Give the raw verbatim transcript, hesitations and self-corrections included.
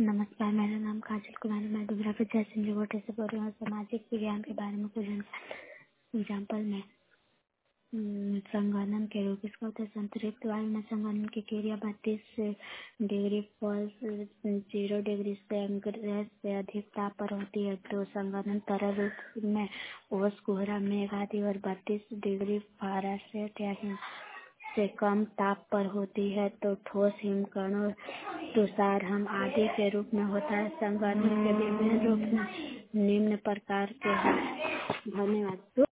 नमस्कार, मेरा नाम काजल कुमारी, मैं दुबरापुर जयसिंह रिपोर्टर से बोल रही हूँ। सामाजिक विज्ञान के बारे में कुछ एग्जाम्पल में हम्म, संघनन के रूप इसका होता है। संतृप्त वायु में संघनन की क्रिया बत्तीस degree plus zero degree centigrade से अधिक ताप पर होती है। तो संघनन तरल रूप में ओस, कोहरा, मेघ आदि और बत्तीस डिग्री फारेनहाइट या हिम से कम ताप पर होती है। तो ठोस, हिमकणों, तुषार हम आदि के रूप में होता है। संघनन के विभिन्न रूप निम्न प्रकार के हैं। धन्यवाद।